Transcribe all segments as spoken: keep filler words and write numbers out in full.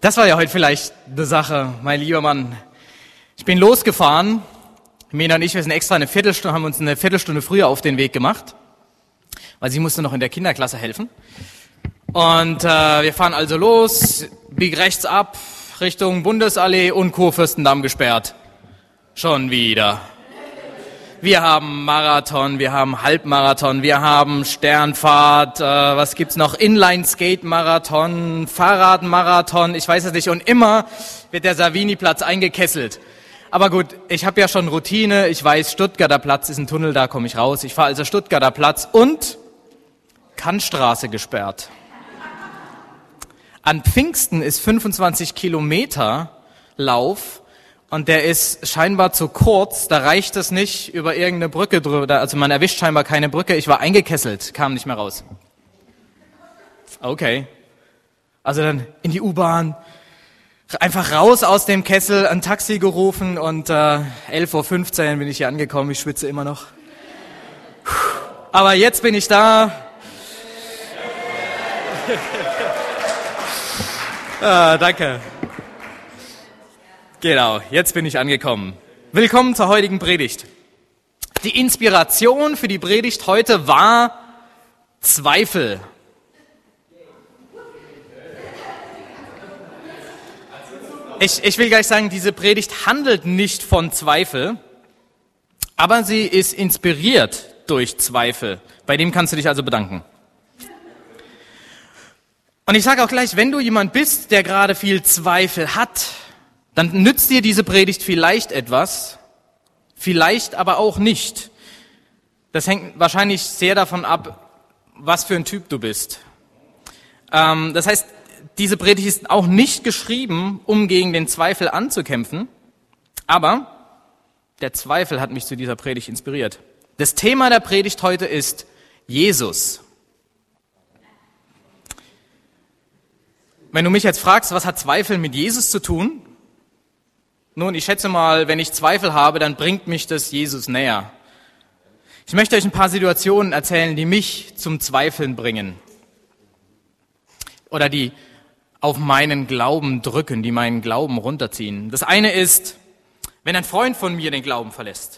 Das war ja heute vielleicht eine Sache, mein lieber Mann. Ich bin losgefahren. Mena und ich, wir sind extra eine Viertelstunde, haben uns eine Viertelstunde früher auf den Weg gemacht, weil sie musste noch in der Kinderklasse helfen. Und äh, wir fahren also los, bieg rechts ab, Richtung Bundesallee und Kurfürstendamm gesperrt. Schon wieder. Wir haben Marathon, wir haben Halbmarathon, wir haben Sternfahrt, äh, was gibt's noch? Inline-Skate-Marathon, Fahrradmarathon, ich weiß es nicht. Und immer wird der Savini-Platz eingekesselt. Aber gut, ich habe ja schon Routine, ich weiß, Stuttgarter Platz ist ein Tunnel, da komme ich raus. Ich fahre also Stuttgarter Platz und Kantstraße gesperrt. An Pfingsten ist fünfundzwanzig Kilometer Lauf. Und der ist scheinbar zu kurz, da reicht es nicht über irgendeine Brücke drüber, also man erwischt scheinbar keine Brücke, ich war eingekesselt, kam nicht mehr raus. Okay. Also dann in die U-Bahn, einfach raus aus dem Kessel, ein Taxi gerufen und äh, elf Uhr fünfzehn bin ich hier angekommen, ich schwitze immer noch. Aber jetzt bin ich da. ah, danke. Genau, jetzt bin ich angekommen. Willkommen zur heutigen Predigt. Die Inspiration für die Predigt heute war Zweifel. Ich, ich will gleich sagen, diese Predigt handelt nicht von Zweifel, aber sie ist inspiriert durch Zweifel. Bei dem kannst du dich also bedanken. Und ich sage auch gleich, wenn du jemand bist, der gerade viel Zweifel hat, dann nützt dir diese Predigt vielleicht etwas, vielleicht aber auch nicht. Das hängt wahrscheinlich sehr davon ab, was für ein Typ du bist. Ähm, das heißt, diese Predigt ist auch nicht geschrieben, um gegen den Zweifel anzukämpfen, aber der Zweifel hat mich zu dieser Predigt inspiriert. Das Thema der Predigt heute ist Jesus. Wenn du mich jetzt fragst, was hat Zweifel mit Jesus zu tun? Nun, ich schätze mal, wenn ich Zweifel habe, dann bringt mich das Jesus näher. Ich möchte euch ein paar Situationen erzählen, die mich zum Zweifeln bringen. Oder die auf meinen Glauben drücken, die meinen Glauben runterziehen. Das eine ist, wenn ein Freund von mir den Glauben verlässt.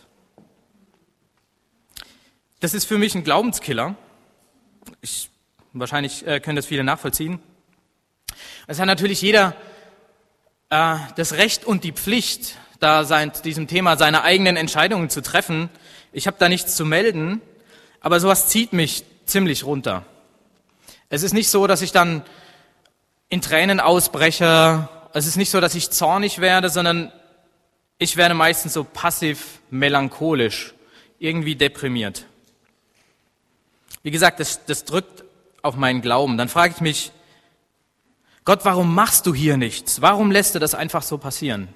Das ist für mich ein Glaubenskiller. Ich, wahrscheinlich äh, können das viele nachvollziehen. Es hat natürlich jeder äh, das Recht und die Pflicht, da sein, diesem Thema seine eigenen Entscheidungen zu treffen. Ich habe da nichts zu melden, aber sowas zieht mich ziemlich runter. Es ist nicht so, dass ich dann in Tränen ausbreche. Es ist nicht so, dass ich zornig werde, sondern ich werde meistens so passiv melancholisch, irgendwie deprimiert. Wie gesagt, das, das drückt auf meinen Glauben. Dann frage ich mich, Gott, warum machst du hier nichts? Warum lässt du das einfach so passieren?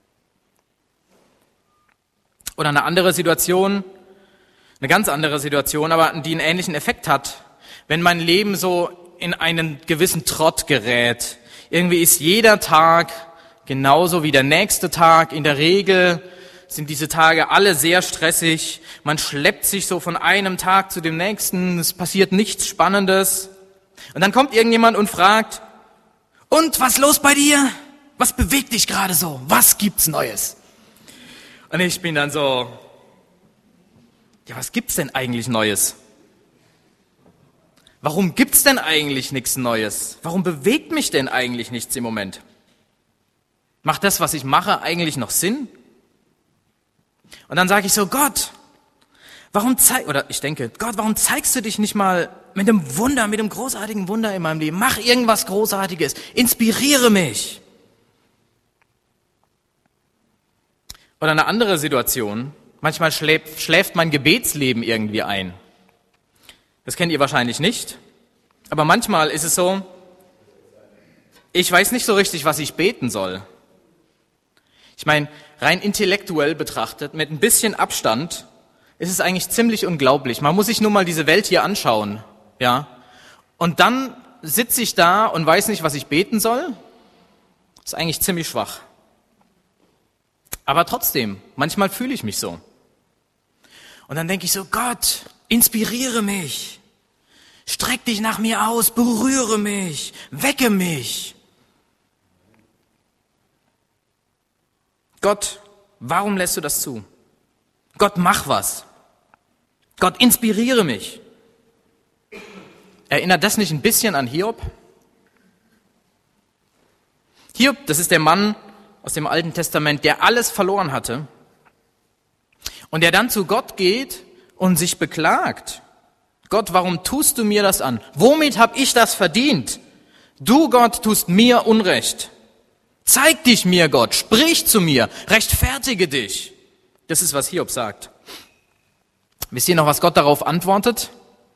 Oder eine andere Situation, eine ganz andere Situation, aber die einen ähnlichen Effekt hat, wenn mein Leben so in einen gewissen Trott gerät. Irgendwie ist jeder Tag genauso wie der nächste Tag. In der Regel sind diese Tage alle sehr stressig. Man schleppt sich so von einem Tag zu dem nächsten. Es passiert nichts Spannendes. Und dann kommt irgendjemand und fragt, und was los bei dir? Was bewegt dich gerade so? Was gibt's Neues? Und ich bin dann so, ja, was gibt's denn eigentlich Neues? Warum gibt's denn eigentlich nichts Neues? Warum bewegt mich denn eigentlich nichts im Moment? Macht das, was ich mache, eigentlich noch Sinn? Und dann sage ich so, Gott, warum zeig, oder ich denke, Gott, warum zeigst du dich nicht mal mit dem Wunder, mit dem großartigen Wunder in meinem Leben? Mach irgendwas Großartiges, inspiriere mich. Oder eine andere Situation, manchmal schläft, schläft mein Gebetsleben irgendwie ein. Das kennt ihr wahrscheinlich nicht, aber manchmal ist es so, ich weiß nicht so richtig, was ich beten soll. Ich meine, rein intellektuell betrachtet, mit ein bisschen Abstand, ist es eigentlich ziemlich unglaublich. Man muss sich nur mal diese Welt hier anschauen, ja. Und dann sitze ich da und weiß nicht, was ich beten soll. Das ist eigentlich ziemlich schwach. Aber trotzdem, manchmal fühle ich mich so. Und dann denke ich so, Gott, inspiriere mich. Streck dich nach mir aus, berühre mich, wecke mich. Gott, warum lässt du das zu? Gott, mach was. Gott, inspiriere mich. Erinnert das nicht ein bisschen an Hiob? Hiob, das ist der Mann aus dem Alten Testament, der alles verloren hatte und der dann zu Gott geht und sich beklagt. Gott, warum tust du mir das an? Womit habe ich das verdient? Du, Gott, tust mir Unrecht. Zeig dich mir, Gott, sprich zu mir, rechtfertige dich. Das ist, was Hiob sagt. Wisst ihr noch, was Gott darauf antwortet?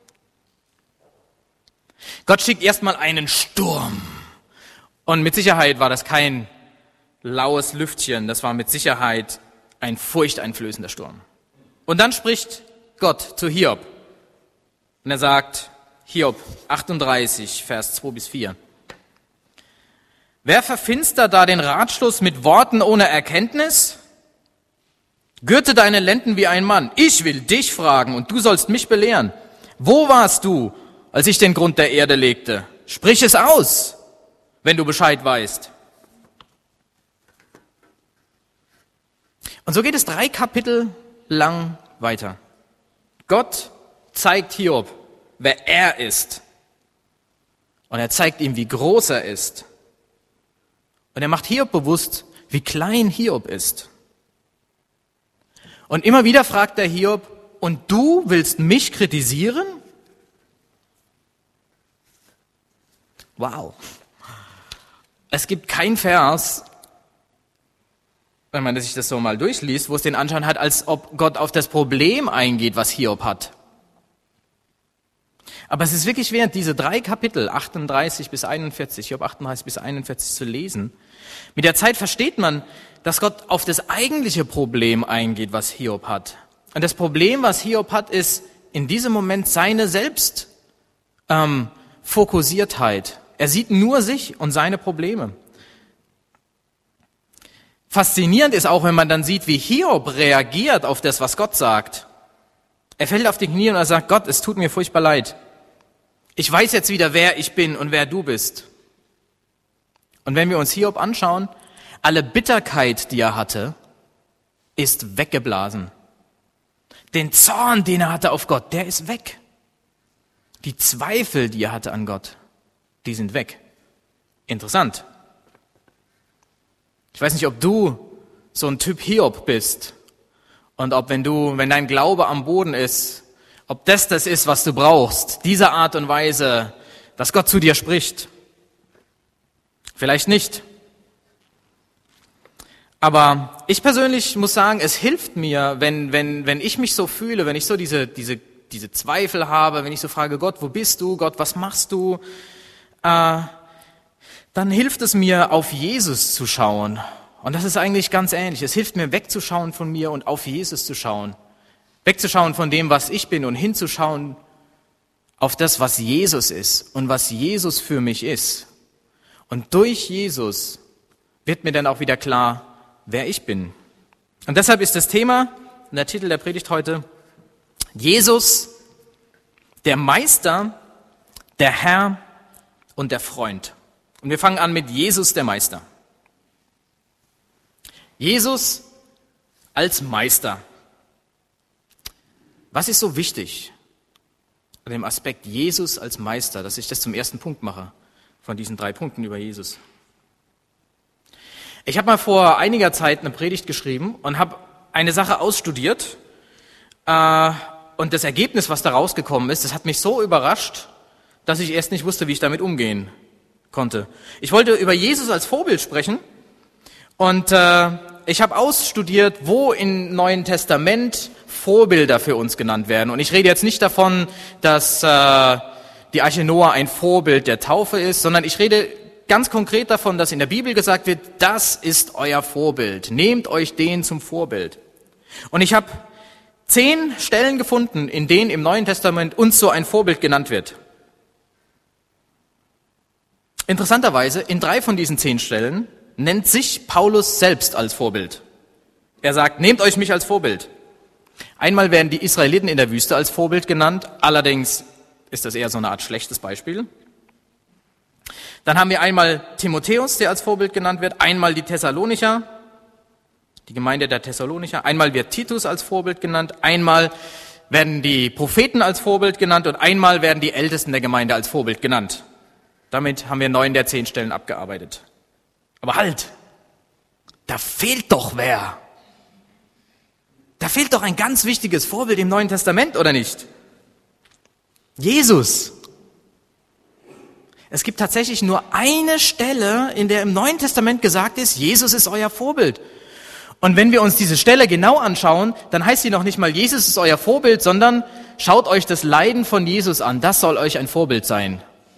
Gott schickt erstmal einen Sturm. Und mit Sicherheit war das kein laues Lüftchen, das war mit Sicherheit ein furchteinflößender Sturm. Und dann spricht Gott zu Hiob. Und er sagt, Hiob achtunddreißig, Vers zwei bis vier. Wer verfinstert da den Ratschluss mit Worten ohne Erkenntnis? Gürte deine Lenden wie ein Mann. Ich will dich fragen und du sollst mich belehren. Wo warst du, als ich den Grund der Erde legte? Sprich es aus, wenn du Bescheid weißt. Und so geht es drei Kapitel lang weiter. Gott zeigt Hiob, wer er ist. Und er zeigt ihm, wie groß er ist. Und er macht Hiob bewusst, wie klein Hiob ist. Und immer wieder fragt er Hiob, und du willst mich kritisieren? Wow. Es gibt keinen Vers, wenn man sich das so mal durchliest, wo es den Anschein hat, als ob Gott auf das Problem eingeht, was Hiob hat. Aber es ist wirklich wert, diese drei Kapitel, achtunddreißig bis einundvierzig, Hiob achtunddreißig bis einundvierzig zu lesen. Mit der Zeit versteht man, dass Gott auf das eigentliche Problem eingeht, was Hiob hat. Und das Problem, was Hiob hat, ist in diesem Moment seine Selbstfokussiertheit. Ähm, er sieht nur sich und seine Probleme. Faszinierend ist auch, wenn man dann sieht, wie Hiob reagiert auf das, was Gott sagt. Er fällt auf die Knie und er sagt, Gott, es tut mir furchtbar leid. Ich weiß jetzt wieder, wer ich bin und wer du bist. Und wenn wir uns Hiob anschauen, alle Bitterkeit, die er hatte, ist weggeblasen. Den Zorn, den er hatte auf Gott, der ist weg. Die Zweifel, die er hatte an Gott, die sind weg. Interessant. Ich weiß nicht, ob du so ein Typ Hiob bist und ob, wenn du, wenn dein Glaube am Boden ist, ob das das ist, was du brauchst, diese Art und Weise, dass Gott zu dir spricht. Vielleicht nicht. Aber ich persönlich muss sagen, es hilft mir, wenn, wenn, wenn ich mich so fühle, wenn ich so diese, diese, diese Zweifel habe, wenn ich so frage, Gott, wo bist du? Gott, was machst du? Äh, dann hilft es mir, auf Jesus zu schauen. Und das ist eigentlich ganz ähnlich. Es hilft mir, wegzuschauen von mir und auf Jesus zu schauen. Wegzuschauen von dem, was ich bin und hinzuschauen auf das, was Jesus ist und was Jesus für mich ist. Und durch Jesus wird mir dann auch wieder klar, wer ich bin. Und deshalb ist das Thema, und der Titel der Predigt heute, Jesus, der Meister, der Herr und der Freund. Und wir fangen an mit Jesus, der Meister. Jesus als Meister. Was ist so wichtig an dem Aspekt Jesus als Meister, dass ich das zum ersten Punkt mache von diesen drei Punkten über Jesus? Ich habe mal vor einiger Zeit eine Predigt geschrieben und habe eine Sache ausstudiert. Äh, und das Ergebnis, was da rausgekommen ist, das hat mich so überrascht, dass ich erst nicht wusste, wie ich damit umgehen konnte. Ich wollte über Jesus als Vorbild sprechen und äh, ich habe ausstudiert, wo im Neuen Testament Vorbilder für uns genannt werden. Und ich rede jetzt nicht davon, dass äh, die Arche Noah ein Vorbild der Taufe ist, sondern ich rede ganz konkret davon, dass in der Bibel gesagt wird, das ist euer Vorbild. Nehmt euch den zum Vorbild. Und ich habe zehn Stellen gefunden, in denen im Neuen Testament uns so ein Vorbild genannt wird. Interessanterweise, in drei von diesen zehn Stellen nennt sich Paulus selbst als Vorbild. Er sagt, nehmt euch mich als Vorbild. Einmal werden die Israeliten in der Wüste als Vorbild genannt, allerdings ist das eher so eine Art schlechtes Beispiel. Dann haben wir einmal Timotheus, der als Vorbild genannt wird, einmal die Thessalonicher die Gemeinde der Thessalonicher. Einmal wird Titus als Vorbild genannt, einmal werden die Propheten als Vorbild genannt und einmal werden die Ältesten der Gemeinde als Vorbild genannt. Damit haben wir neun der zehn Stellen abgearbeitet. Aber halt, da fehlt doch wer. Da fehlt doch ein ganz wichtiges Vorbild im Neuen Testament, oder nicht? Jesus. Es gibt tatsächlich nur eine Stelle, in der im Neuen Testament gesagt ist, Jesus ist euer Vorbild. Und wenn wir uns diese Stelle genau anschauen, dann heißt sie noch nicht mal, Jesus ist euer Vorbild, sondern schaut euch das Leiden von Jesus an. Das soll euch ein Vorbild sein.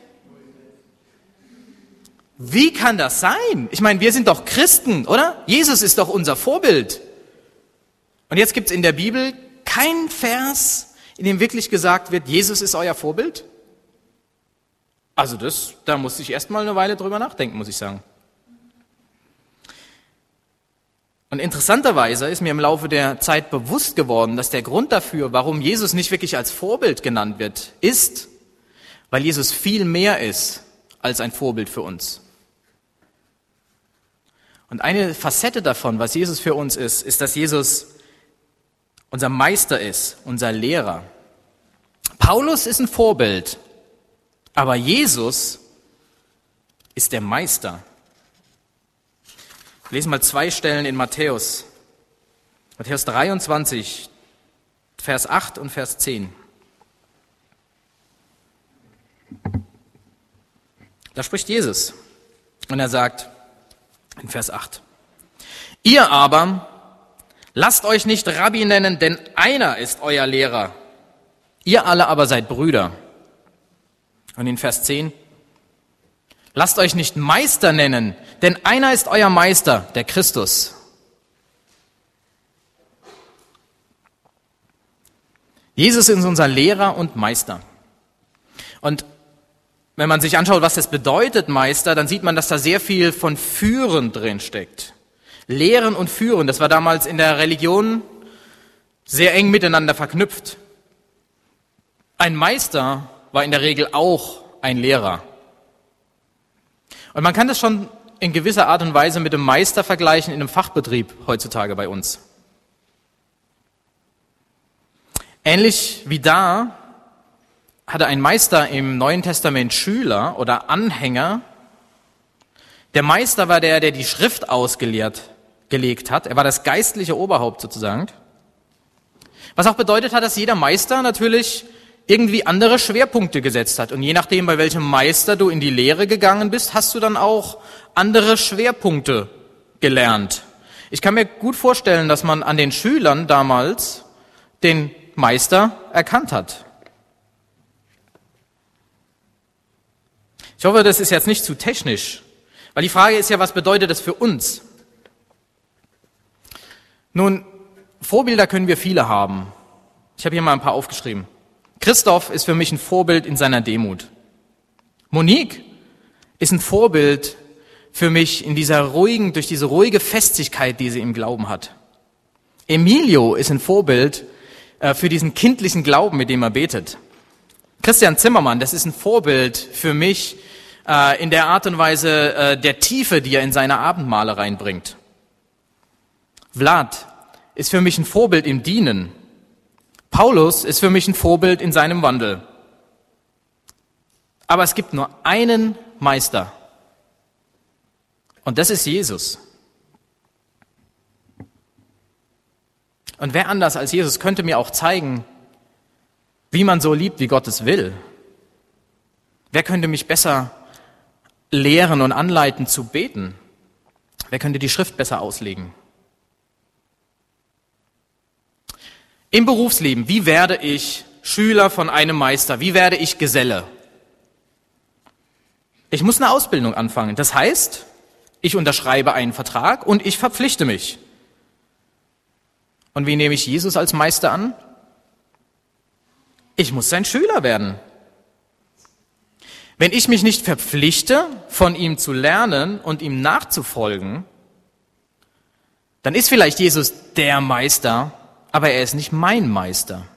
Wie kann das sein? Ich meine, wir sind doch Christen, oder? Jesus ist doch unser Vorbild. Und jetzt gibt es in der Bibel keinen Vers, in dem wirklich gesagt wird, Jesus ist euer Vorbild? Also das, da musste ich erst mal eine Weile drüber nachdenken, muss ich sagen. Und interessanterweise ist mir im Laufe der Zeit bewusst geworden, dass der Grund dafür, warum Jesus nicht wirklich als Vorbild genannt wird, ist, weil Jesus viel mehr ist als ein Vorbild für uns. Und eine Facette davon, was Jesus für uns ist, ist, dass Jesus unser Meister ist, unser Lehrer. Paulus ist ein Vorbild, aber Jesus ist der Meister. Wir lesen mal zwei Stellen in Matthäus. Matthäus dreiundzwanzig, Vers acht und Vers zehn. Da spricht Jesus und er sagt in Vers acht, ihr aber lasst euch nicht Rabbi nennen, denn einer ist euer Lehrer. Ihr alle aber seid Brüder. Und in Vers zehn, lasst euch nicht Meister nennen, denn einer ist euer Meister, der Christus. Jesus ist unser Lehrer und Meister. Und wenn man sich anschaut, was das bedeutet, Meister, dann sieht man, dass da sehr viel von Führen drin steckt. Lehren und Führen, das war damals in der Religion sehr eng miteinander verknüpft. Ein Meister war in der Regel auch ein Lehrer. Und man kann das schon in gewisser Art und Weise mit dem Meister vergleichen in einem Fachbetrieb heutzutage bei uns. Ähnlich wie da hatte ein Meister im Neuen Testament Schüler oder Anhänger. Der Meister war der, der die Schrift ausgelehrt gelegt hat. Er war das geistliche Oberhaupt sozusagen. Was auch bedeutet hat, dass jeder Meister natürlich irgendwie andere Schwerpunkte gesetzt hat. Und je nachdem, bei welchem Meister du in die Lehre gegangen bist, hast du dann auch andere Schwerpunkte gelernt. Ich kann mir gut vorstellen, dass man an den Schülern damals den Meister erkannt hat. Ich hoffe, das ist jetzt nicht zu technisch, weil die Frage ist ja, was bedeutet das für uns? Nun, Vorbilder können wir viele haben. Ich habe hier mal ein paar aufgeschrieben. Christoph ist für mich ein Vorbild in seiner Demut. Monique ist ein Vorbild für mich in dieser ruhigen, durch diese ruhige Festigkeit, die sie im Glauben hat. Emilio ist ein Vorbild äh, für diesen kindlichen Glauben, mit dem er betet. Christian Zimmermann, das ist ein Vorbild für mich äh, in der Art und Weise äh, der Tiefe, die er in seine Abendmahle reinbringt. Vlad ist für mich ein Vorbild im Dienen. Paulus ist für mich ein Vorbild in seinem Wandel. Aber es gibt nur einen Meister. Und das ist Jesus. Und wer anders als Jesus könnte mir auch zeigen, wie man so liebt, wie Gott es will? Wer könnte mich besser lehren und anleiten zu beten? Wer könnte die Schrift besser auslegen? Im Berufsleben, wie werde ich Schüler von einem Meister? Wie werde ich Geselle? Ich muss eine Ausbildung anfangen. Das heißt, ich unterschreibe einen Vertrag und ich verpflichte mich. Und wie nehme ich Jesus als Meister an? Ich muss sein Schüler werden. Wenn ich mich nicht verpflichte, von ihm zu lernen und ihm nachzufolgen, dann ist vielleicht Jesus der Meister, aber er ist nicht mein Meister.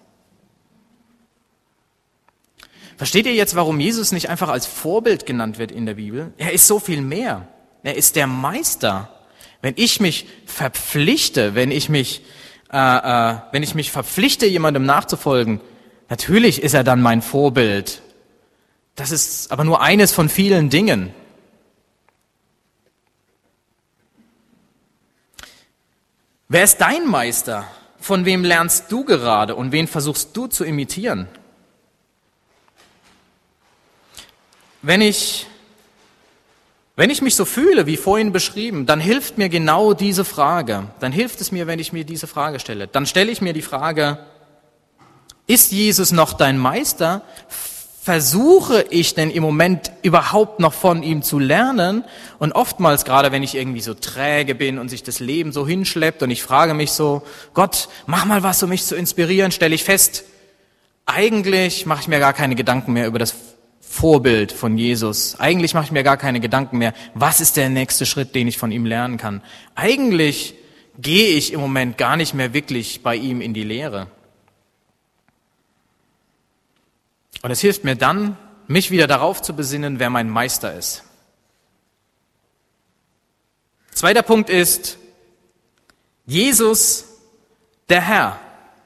Versteht ihr jetzt, warum Jesus nicht einfach als Vorbild genannt wird in der Bibel? Er ist so viel mehr. Er ist der Meister. Wenn ich mich verpflichte, wenn ich mich, äh, äh, wenn ich mich verpflichte, jemandem nachzufolgen, natürlich ist er dann mein Vorbild. Das ist aber nur eines von vielen Dingen. Wer ist dein Meister? Von wem lernst du gerade und wen versuchst du zu imitieren? Wenn ich, wenn ich mich so fühle, wie vorhin beschrieben, dann hilft mir genau diese Frage. Dann hilft es mir, wenn ich mir diese Frage stelle. Dann stelle ich mir die Frage, ist Jesus noch dein Meister? Versuche ich denn im Moment überhaupt noch von ihm zu lernen? Und oftmals, gerade wenn ich irgendwie so träge bin und sich das Leben so hinschleppt und ich frage mich so, Gott, mach mal was, um mich zu inspirieren, stelle ich fest, eigentlich mache ich mir gar keine Gedanken mehr über das Vorbild von Jesus. Eigentlich mache ich mir gar keine Gedanken mehr, was ist der nächste Schritt, den ich von ihm lernen kann. Eigentlich gehe ich im Moment gar nicht mehr wirklich bei ihm in die Lehre. Und es hilft mir dann, mich wieder darauf zu besinnen, wer mein Meister ist. Zweiter Punkt ist, Jesus, der Herr.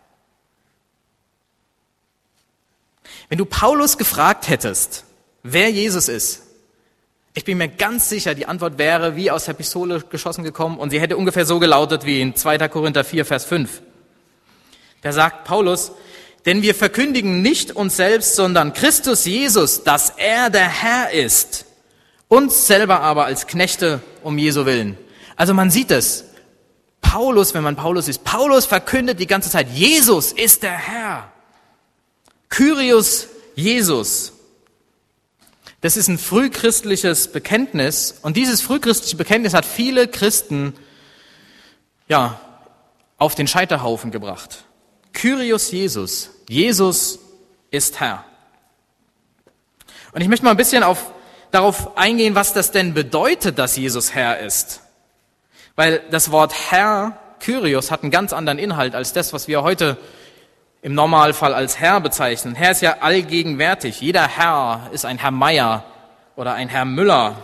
Wenn du Paulus gefragt hättest, wer Jesus ist, ich bin mir ganz sicher, die Antwort wäre wie aus der Pistole geschossen gekommen und sie hätte ungefähr so gelautet wie in zweiter Korinther vier, Vers fünf. Da sagt Paulus, denn wir verkündigen nicht uns selbst, sondern Christus Jesus, dass er der Herr ist, uns selber aber als Knechte um Jesu willen. Also man sieht es, Paulus, wenn man Paulus ist, Paulus verkündet die ganze Zeit, Jesus ist der Herr. Kyrios Jesus. Das ist ein frühchristliches Bekenntnis und dieses frühchristliche Bekenntnis hat viele Christen ja auf den Scheiterhaufen gebracht. Kyrios Jesus. Jesus ist Herr. Und ich möchte mal ein bisschen auf, darauf eingehen, was das denn bedeutet, dass Jesus Herr ist. Weil das Wort Herr, Kyrios, hat einen ganz anderen Inhalt als das, was wir heute im Normalfall als Herr bezeichnen. Herr ist ja allgegenwärtig. Jeder Herr ist ein Herr Meier oder ein Herr Müller.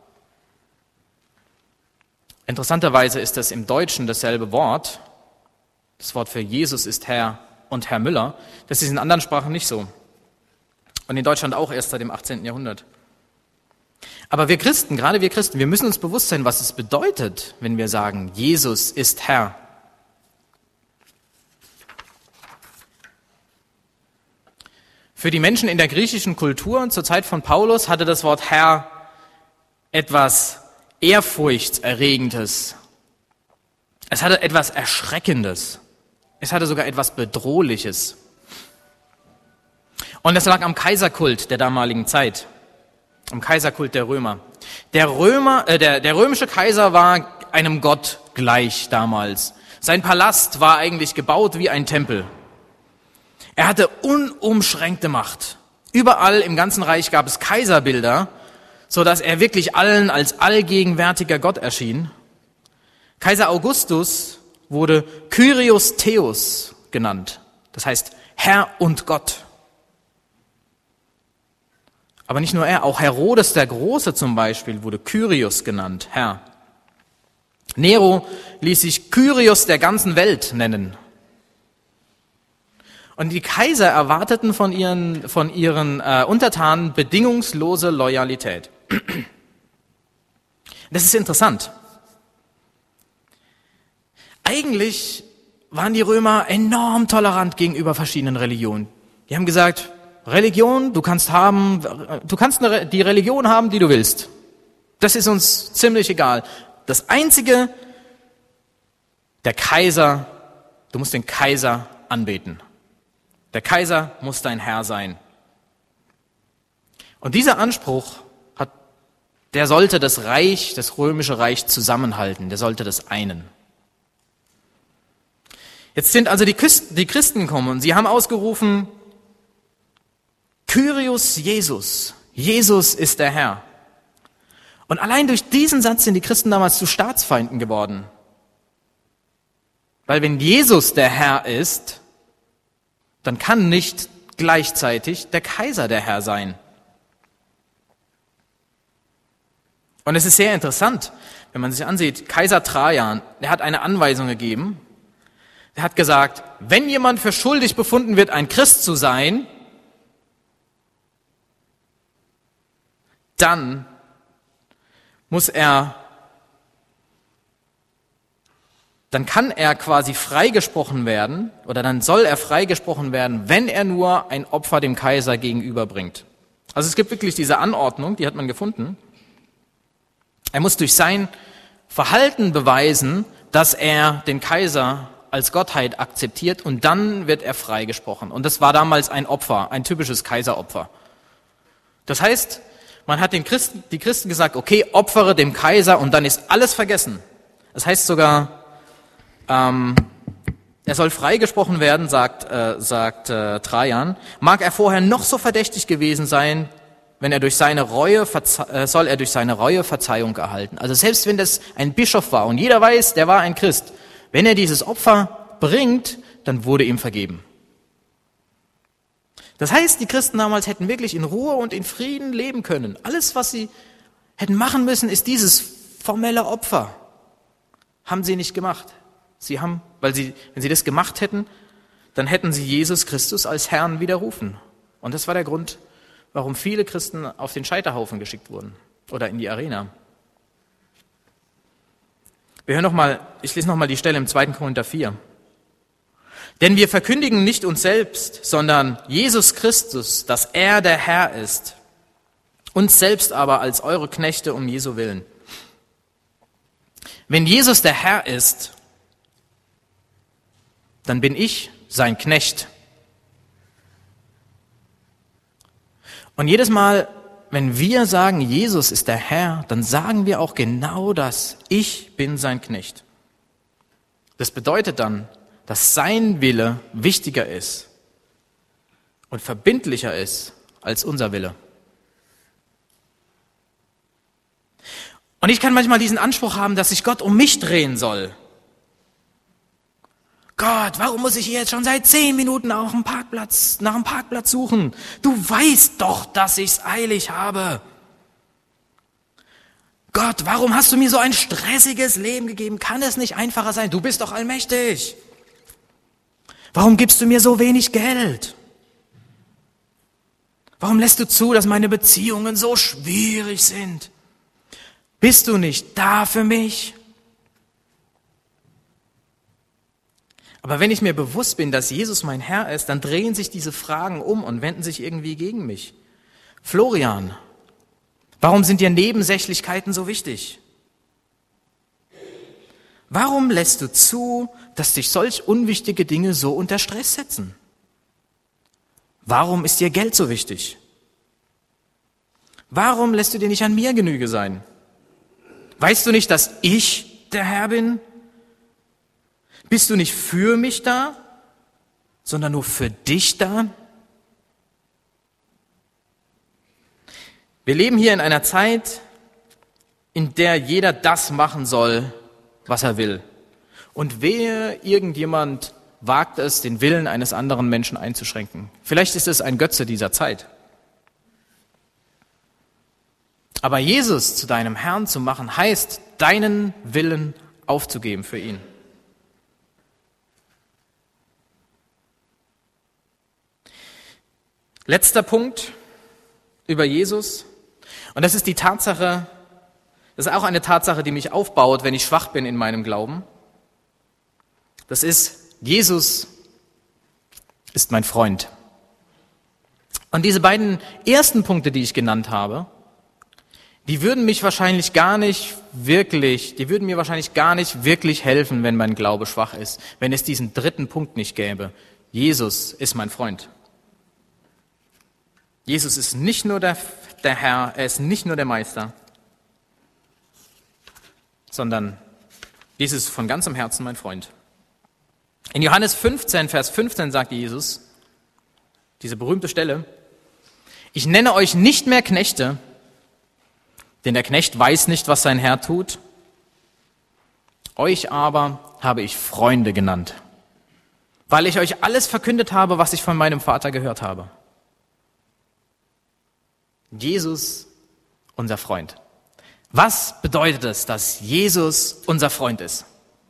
Interessanterweise ist das im Deutschen dasselbe Wort. Das Wort für Jesus ist Herr und Herr Müller. Das ist in anderen Sprachen nicht so. Und in Deutschland auch erst seit dem achtzehnten Jahrhundert. Aber wir Christen, gerade wir Christen, wir müssen uns bewusst sein, was es bedeutet, wenn wir sagen, Jesus ist Herr. Für die Menschen in der griechischen Kultur zur Zeit von Paulus hatte das Wort Herr etwas Ehrfurchtserregendes. Es hatte etwas Erschreckendes. Es hatte sogar etwas Bedrohliches. Und das lag am Kaiserkult der damaligen Zeit, am Kaiserkult der Römer. Der Römer, äh, der, der römische Kaiser war einem Gott gleich damals. Sein Palast war eigentlich gebaut wie ein Tempel. Er hatte unumschränkte Macht. Überall im ganzen Reich gab es Kaiserbilder, so dass er wirklich allen als allgegenwärtiger Gott erschien. Kaiser Augustus wurde Kyrios Theos genannt, das heißt Herr und Gott. Aber nicht nur er, auch Herodes der Große zum Beispiel wurde Kyrios genannt, Herr. Nero ließ sich Kyrios der ganzen Welt nennen. Und die Kaiser erwarteten von ihren, von ihren äh, Untertanen bedingungslose Loyalität. Das ist interessant. Eigentlich waren die Römer enorm tolerant gegenüber verschiedenen Religionen. Die haben gesagt, Religion, du kannst haben, du kannst eine, die Religion haben, die du willst. Das ist uns ziemlich egal. Das Einzige, der Kaiser, du musst den Kaiser anbeten. Der Kaiser muss dein Herr sein. Und dieser Anspruch hat, der sollte das Reich, das römische Reich zusammenhalten. Der sollte das einen. Jetzt sind also die Christen, die Christen gekommen und sie haben ausgerufen, Kyrios Jesus. Jesus ist der Herr. Und allein durch diesen Satz sind die Christen damals zu Staatsfeinden geworden. Weil wenn Jesus der Herr ist, dann kann nicht gleichzeitig der Kaiser der Herr sein. Und es ist sehr interessant, wenn man sich ansieht, Kaiser Trajan, der hat eine Anweisung gegeben. Er hat gesagt, wenn jemand für schuldig befunden wird, ein Christ zu sein, dann muss er, dann kann er quasi freigesprochen werden, oder dann soll er freigesprochen werden, wenn er nur ein Opfer dem Kaiser gegenüberbringt. Also es gibt wirklich diese Anordnung, die hat man gefunden. Er muss durch sein Verhalten beweisen, dass er den Kaiser als Gottheit akzeptiert, und dann wird er freigesprochen. Und das war damals ein Opfer, ein typisches Kaiseropfer. Das heißt, man hat den Christen, die Christen gesagt, okay, opfere dem Kaiser und dann ist alles vergessen. Das heißt sogar, ähm, er soll freigesprochen werden, sagt, äh, sagt äh, Trajan. Mag er vorher noch so verdächtig gewesen sein, wenn er durch seine Reue, äh, soll er durch seine Reue Verzeihung erhalten. Also selbst wenn das ein Bischof war und jeder weiß, der war ein Christ, wenn er dieses Opfer bringt, dann wurde ihm vergeben. Das heißt, die Christen damals hätten wirklich in Ruhe und in Frieden leben können. Alles, was sie hätten machen müssen, ist dieses formelle Opfer. Haben sie nicht gemacht. Sie haben, weil sie, wenn sie das gemacht hätten, dann hätten sie Jesus Christus als Herrn widerrufen. Und das war der Grund, warum viele Christen auf den Scheiterhaufen geschickt wurden oder in die Arena. Wir hören noch mal, ich lese noch mal die Stelle im zweiten Korinther vier. Denn wir verkündigen nicht uns selbst, sondern Jesus Christus, dass er der Herr ist, uns selbst aber als eure Knechte um Jesu willen. Wenn Jesus der Herr ist, dann bin ich sein Knecht. Und jedes Mal, wenn wir sagen, Jesus ist der Herr, dann sagen wir auch genau das. Ich bin sein Knecht. Das bedeutet dann, dass sein Wille wichtiger ist und verbindlicher ist als unser Wille. Und ich kann manchmal diesen Anspruch haben, dass sich Gott um mich drehen soll. Gott, warum muss ich hier jetzt schon seit zehn Minuten nach einem Parkplatz, nach einem Parkplatz suchen? Du weißt doch, dass ich's eilig habe. Gott, warum hast du mir so ein stressiges Leben gegeben? Kann es nicht einfacher sein? Du bist doch allmächtig. Warum gibst du mir so wenig Geld? Warum lässt du zu, dass meine Beziehungen so schwierig sind? Bist du nicht da für mich? Aber wenn ich mir bewusst bin, dass Jesus mein Herr ist, dann drehen sich diese Fragen um und wenden sich irgendwie gegen mich. Florian, warum sind dir Nebensächlichkeiten so wichtig? Warum lässt du zu, dass dich solch unwichtige Dinge so unter Stress setzen? Warum ist dir Geld so wichtig? Warum lässt du dir nicht an mir Genüge sein? Weißt du nicht, dass ich der Herr bin? Bist du nicht für mich da, sondern nur für dich da? Wir leben hier in einer Zeit, in der jeder das machen soll, was er will. Und wehe, irgendjemand wagt es, den Willen eines anderen Menschen einzuschränken. Vielleicht ist es ein Götze dieser Zeit. Aber Jesus zu deinem Herrn zu machen, heißt, deinen Willen aufzugeben für ihn. Letzter Punkt über Jesus. Und das ist die Tatsache, das ist auch eine Tatsache, die mich aufbaut, wenn ich schwach bin in meinem Glauben. Das ist, Jesus ist mein Freund. Und diese beiden ersten Punkte, die ich genannt habe, die würden mich wahrscheinlich gar nicht wirklich, die würden mir wahrscheinlich gar nicht wirklich helfen, wenn mein Glaube schwach ist, wenn es diesen dritten Punkt nicht gäbe. Jesus ist mein Freund. Jesus ist nicht nur der, der Herr, er ist nicht nur der Meister, sondern Jesus ist von ganzem Herzen mein Freund. In Johannes fünfzehn, Vers fünfzehn sagt Jesus, diese berühmte Stelle, ich nenne euch nicht mehr Knechte, denn der Knecht weiß nicht, was sein Herr tut. Euch aber habe ich Freunde genannt, weil ich euch alles verkündet habe, was ich von meinem Vater gehört habe. Jesus, unser Freund. Was bedeutet es, dass Jesus unser Freund ist?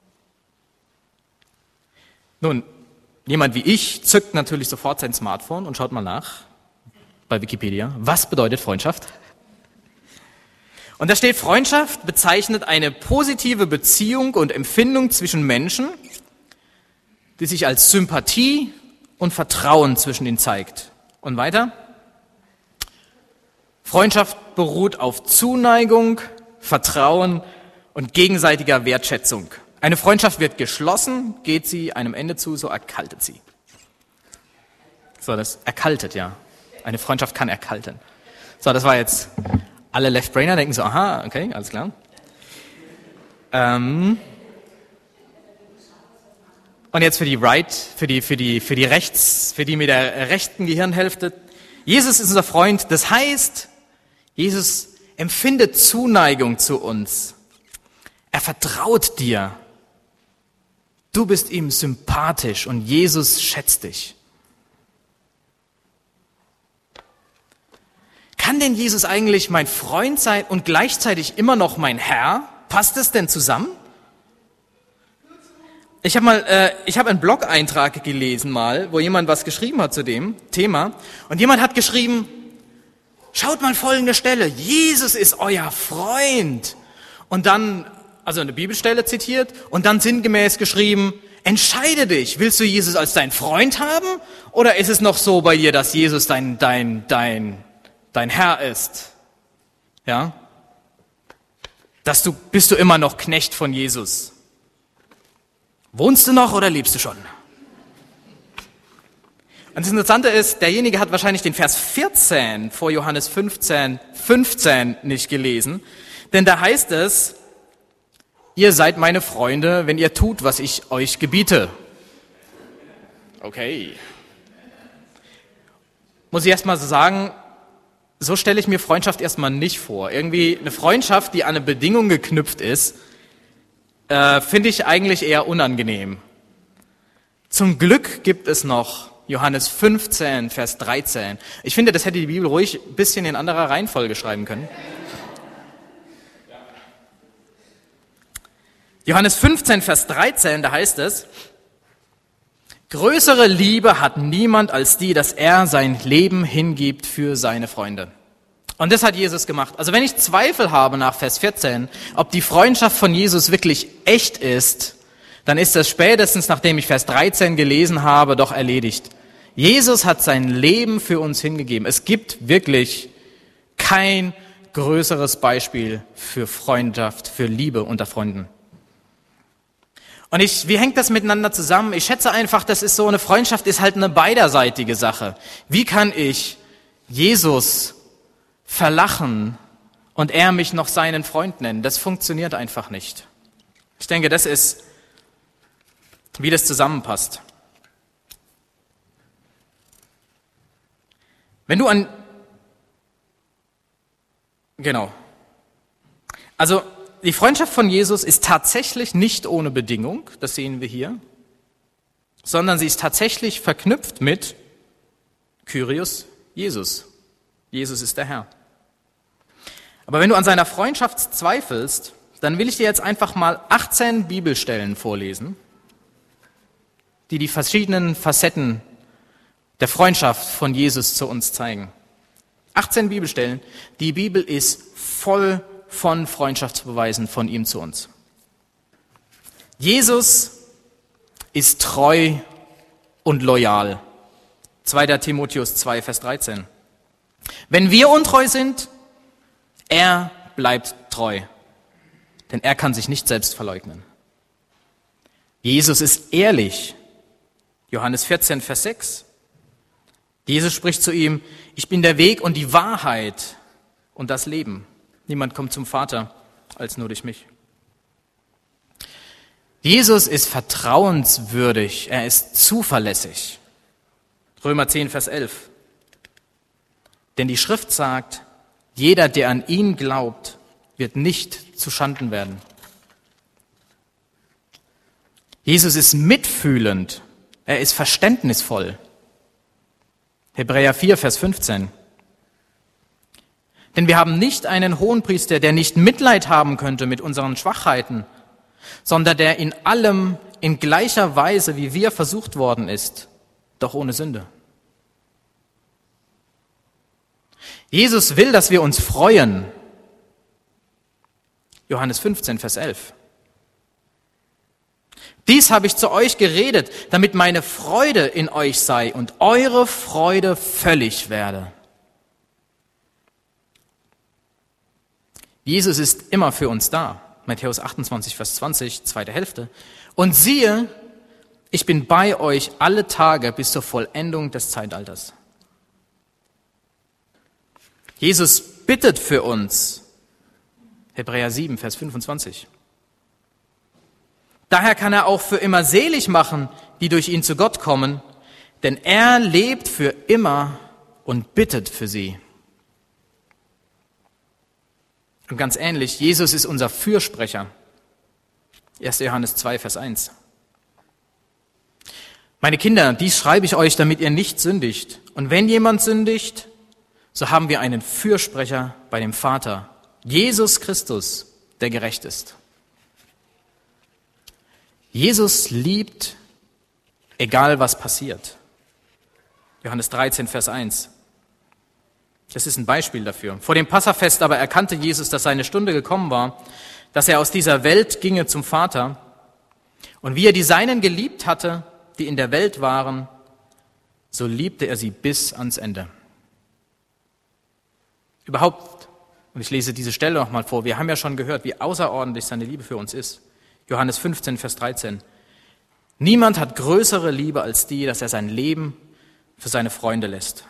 Nun, jemand wie ich zückt natürlich sofort sein Smartphone und schaut mal nach bei Wikipedia. Was bedeutet Freundschaft? Und da steht, Freundschaft bezeichnet eine positive Beziehung und Empfindung zwischen Menschen, die sich als Sympathie und Vertrauen zwischen ihnen zeigt. Und weiter? Freundschaft beruht auf Zuneigung, Vertrauen und gegenseitiger Wertschätzung. Eine Freundschaft wird geschlossen, geht sie einem Ende zu, so erkaltet sie. So, das erkaltet, ja. Eine Freundschaft kann erkalten. So, das war jetzt, alle Left-Brainer denken so, aha, okay, alles klar. Ähm, und jetzt für die Right, für die, für die, für die Rechts, für die mit der rechten Gehirnhälfte. Jesus ist unser Freund, das heißt, Jesus empfindet Zuneigung zu uns. Er vertraut dir. Du bist ihm sympathisch und Jesus schätzt dich. Kann denn Jesus eigentlich mein Freund sein und gleichzeitig immer noch mein Herr? Passt das denn zusammen? Ich habe mal, äh, ich habe einen Blog-Eintrag gelesen mal, wo jemand was geschrieben hat zu dem Thema. Und jemand hat geschrieben, schaut mal folgende Stelle, Jesus ist euer Freund. Und dann, also eine Bibelstelle zitiert, und dann sinngemäß geschrieben, entscheide dich, willst du Jesus als dein Freund haben? Oder ist es noch so bei dir, dass Jesus dein, dein, dein, dein Herr ist? Ja? Dass du, bist du immer noch Knecht von Jesus? Wohnst du noch oder lebst du schon? Und das Interessante ist, derjenige hat wahrscheinlich den Vers vierzehn vor Johannes fünfzehn, fünfzehn nicht gelesen. Denn da heißt es, ihr seid meine Freunde, wenn ihr tut, was ich euch gebiete. Okay. Muss ich erstmal so sagen, so stelle ich mir Freundschaft erstmal nicht vor. Irgendwie eine Freundschaft, die an eine Bedingung geknüpft ist, äh, finde ich eigentlich eher unangenehm. Zum Glück gibt es noch Johannes fünfzehn, Vers dreizehn. Ich finde, das hätte die Bibel ruhig ein bisschen in anderer Reihenfolge schreiben können. Johannes fünfzehn, Vers dreizehn, da heißt es, größere Liebe hat niemand als die, dass er sein Leben hingibt für seine Freunde. Und das hat Jesus gemacht. Also wenn ich Zweifel habe nach Vers vierzehn, ob die Freundschaft von Jesus wirklich echt ist, dann ist das spätestens, nachdem ich Vers dreizehn gelesen habe, doch erledigt. Jesus hat sein Leben für uns hingegeben. Es gibt wirklich kein größeres Beispiel für Freundschaft, für Liebe unter Freunden. Und ich, wie hängt das miteinander zusammen? Ich schätze einfach, das ist so, eine Freundschaft ist halt eine beiderseitige Sache. Wie kann ich Jesus verlachen und er mich noch seinen Freund nennen? Das funktioniert einfach nicht. Ich denke, das ist, wie das zusammenpasst. Wenn du an, genau, also die Freundschaft von Jesus ist tatsächlich nicht ohne Bedingung, das sehen wir hier, sondern sie ist tatsächlich verknüpft mit Kyrios Jesus. Jesus ist der Herr. Aber wenn du an seiner Freundschaft zweifelst, dann will ich dir jetzt einfach mal achtzehn Bibelstellen vorlesen, die die verschiedenen Facetten der Freundschaft von Jesus zu uns zeigen. achtzehn Bibelstellen. Die Bibel ist voll von Freundschaftsbeweisen von ihm zu uns. Jesus ist treu und loyal. zweiter Timotheus zwei, Vers dreizehn. Wenn wir untreu sind, er bleibt treu, denn er kann sich nicht selbst verleugnen. Jesus ist ehrlich. Johannes vierzehn, Vers sechs. Jesus spricht zu ihm, ich bin der Weg und die Wahrheit und das Leben. Niemand kommt zum Vater als nur durch mich. Jesus ist vertrauenswürdig, er ist zuverlässig. Römer zehn, Vers elf. Denn die Schrift sagt, jeder, der an ihn glaubt, wird nicht zu Schanden werden. Jesus ist mitfühlend, er ist verständnisvoll. Hebräer vier, Vers fünfzehn. Denn wir haben nicht einen Hohenpriester, der nicht Mitleid haben könnte mit unseren Schwachheiten, sondern der in allem in gleicher Weise wie wir versucht worden ist, doch ohne Sünde. Jesus will, dass wir uns freuen. Johannes fünfzehn, Vers elf. Dies habe ich zu euch geredet, damit meine Freude in euch sei und eure Freude völlig werde. Jesus ist immer für uns da. Matthäus achtundzwanzig, Vers zwanzig, zweite Hälfte. Und siehe, ich bin bei euch alle Tage bis zur Vollendung des Zeitalters. Jesus bittet für uns. Hebräer sieben, Vers fünfundzwanzig. Daher kann er auch für immer selig machen, die durch ihn zu Gott kommen, denn er lebt für immer und bittet für sie. Und ganz ähnlich, Jesus ist unser Fürsprecher. erster Johannes zwei, Vers eins. Meine Kinder, dies schreibe ich euch, damit ihr nicht sündigt. Und wenn jemand sündigt, so haben wir einen Fürsprecher bei dem Vater, Jesus Christus, der gerecht ist. Jesus liebt, egal was passiert. Johannes dreizehn, Vers eins. Das ist ein Beispiel dafür. Vor dem Passafest aber erkannte Jesus, dass seine Stunde gekommen war, dass er aus dieser Welt ginge zum Vater. Und wie er die Seinen geliebt hatte, die in der Welt waren, so liebte er sie bis ans Ende. Überhaupt, und ich lese diese Stelle noch mal vor, wir haben ja schon gehört, wie außerordentlich seine Liebe für uns ist. Johannes fünfzehn, Vers dreizehn. Niemand hat größere Liebe als die, dass er sein Leben für seine Freunde lässt.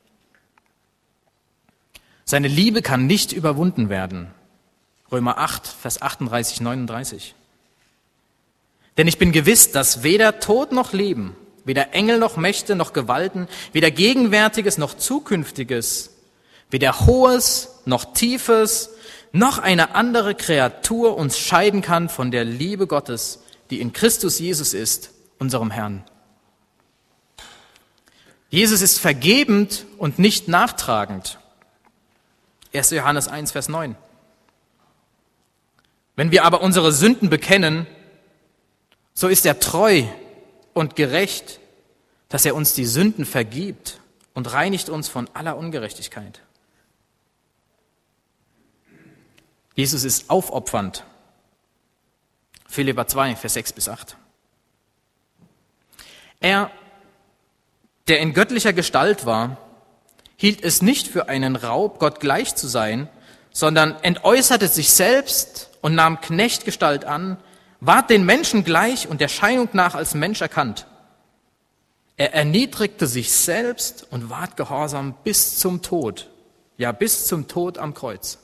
Seine Liebe kann nicht überwunden werden. Römer acht, Vers achtunddreißig, neununddreißig. Denn ich bin gewiss, dass weder Tod noch Leben, weder Engel noch Mächte noch Gewalten, weder Gegenwärtiges noch Zukünftiges, weder Hohes noch Tiefes, noch eine andere Kreatur uns scheiden kann von der Liebe Gottes, die in Christus Jesus ist, unserem Herrn. Jesus ist vergebend und nicht nachtragend. erster Johannes eins, Vers neun. Wenn wir aber unsere Sünden bekennen, so ist er treu und gerecht, dass er uns die Sünden vergibt und reinigt uns von aller Ungerechtigkeit. Jesus ist aufopfernd. Philipper zwei, Vers sechs bis acht. Er, der in göttlicher Gestalt war, hielt es nicht für einen Raub, Gott gleich zu sein, sondern entäußerte sich selbst und nahm Knechtgestalt an, ward den Menschen gleich und der Erscheinung nach als Mensch erkannt. Er erniedrigte sich selbst und ward gehorsam bis zum Tod, ja bis zum Tod am Kreuz.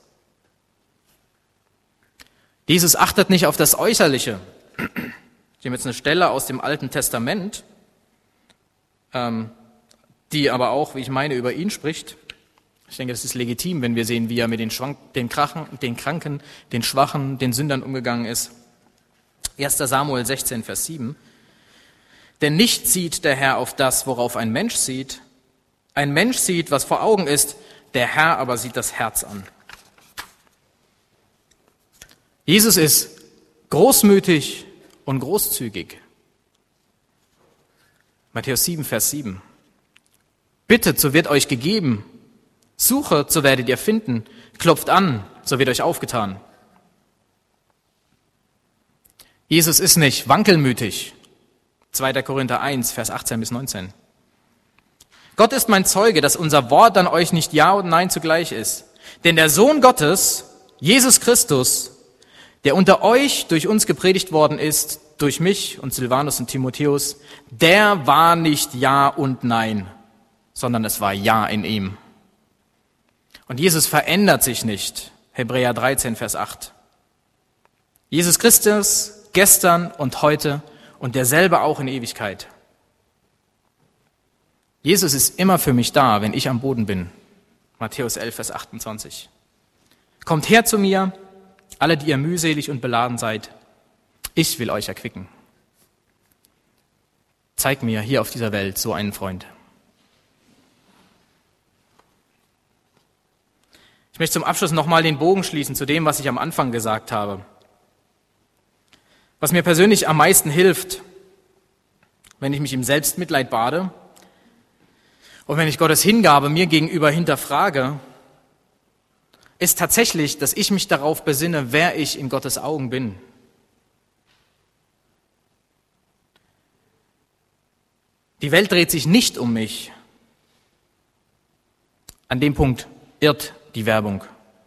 Jesus achtet nicht auf das Äußerliche. Ich nehme jetzt eine Stelle aus dem Alten Testament, ähm, die aber auch, wie ich meine, über ihn spricht. Ich denke, das ist legitim, wenn wir sehen, wie er mit den, Schwank, den, Krachen, den Kranken, den Schwachen, den Sündern umgegangen ist. erster Samuel sechzehn, Vers sieben. Denn nicht sieht der Herr auf das, worauf ein Mensch sieht. Ein Mensch sieht, was vor Augen ist, der Herr aber sieht das Herz an. Jesus ist großmütig und großzügig. Matthäus sieben, Vers sieben. Bittet, so wird euch gegeben. Suchet, so werdet ihr finden. Klopft an, so wird euch aufgetan. Jesus ist nicht wankelmütig. zweiter Korinther eins, Vers achtzehn bis neunzehn. Gott ist mein Zeuge, dass unser Wort an euch nicht Ja und Nein zugleich ist. Denn der Sohn Gottes, Jesus Christus, der unter euch durch uns gepredigt worden ist, durch mich und Silvanus und Timotheus, der war nicht Ja und Nein, sondern es war Ja in ihm. Und Jesus verändert sich nicht. Hebräer dreizehn, Vers acht. Jesus Christus gestern und heute und derselbe auch in Ewigkeit. Jesus ist immer für mich da, wenn ich am Boden bin. Matthäus elf, Vers achtundzwanzig. Kommt her zu mir, alle, die ihr mühselig und beladen seid. Ich will euch erquicken. Zeig mir hier auf dieser Welt so einen Freund. Ich möchte zum Abschluss nochmal den Bogen schließen zu dem, was ich am Anfang gesagt habe. Was mir persönlich am meisten hilft, wenn ich mich im Selbstmitleid bade und wenn ich Gottes Hingabe mir gegenüber hinterfrage, ist tatsächlich, dass ich mich darauf besinne, wer ich in Gottes Augen bin. Die Welt dreht sich nicht um mich. An dem Punkt irrt die Werbung.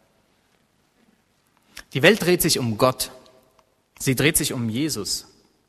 Die Welt dreht sich um Gott. Sie dreht sich um Jesus.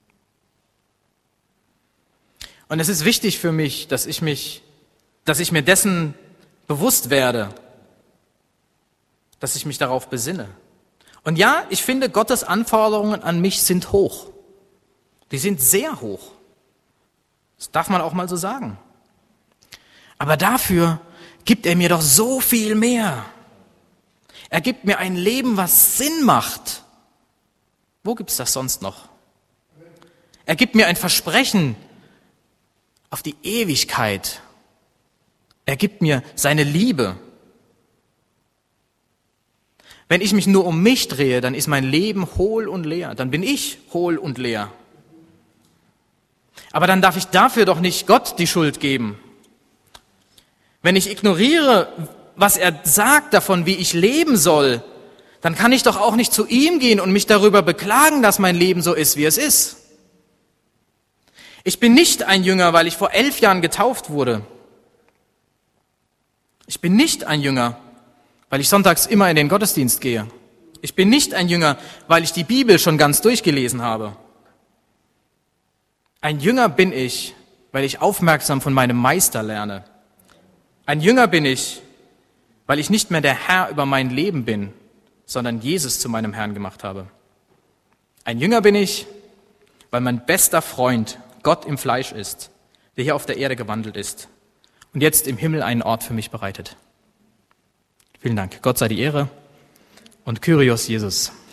Und es ist wichtig für mich, dass ich mich, dass ich mir dessen bewusst werde, dass ich mich darauf besinne. Und ja, ich finde, Gottes Anforderungen an mich sind hoch. Die sind sehr hoch. Das darf man auch mal so sagen. Aber dafür gibt er mir doch so viel mehr. Er gibt mir ein Leben, was Sinn macht. Wo gibt's das sonst noch? Er gibt mir ein Versprechen auf die Ewigkeit. Er gibt mir seine Liebe. Wenn ich mich nur um mich drehe, dann ist mein Leben hohl und leer. Dann bin ich hohl und leer. Aber dann darf ich dafür doch nicht Gott die Schuld geben. Wenn ich ignoriere, was er sagt davon, wie ich leben soll, dann kann ich doch auch nicht zu ihm gehen und mich darüber beklagen, dass mein Leben so ist, wie es ist. Ich bin nicht ein Jünger, weil ich vor elf Jahren getauft wurde. Ich bin nicht ein Jünger, weil ich sonntags immer in den Gottesdienst gehe. Ich bin nicht ein Jünger, weil ich die Bibel schon ganz durchgelesen habe. Ein Jünger bin ich, weil ich aufmerksam von meinem Meister lerne. Ein Jünger bin ich, weil ich nicht mehr der Herr über mein Leben bin, sondern Jesus zu meinem Herrn gemacht habe. Ein Jünger bin ich, weil mein bester Freund Gott im Fleisch ist, der hier auf der Erde gewandelt ist und jetzt im Himmel einen Ort für mich bereitet. Vielen Dank. Gott sei die Ehre und Kyrios Jesus.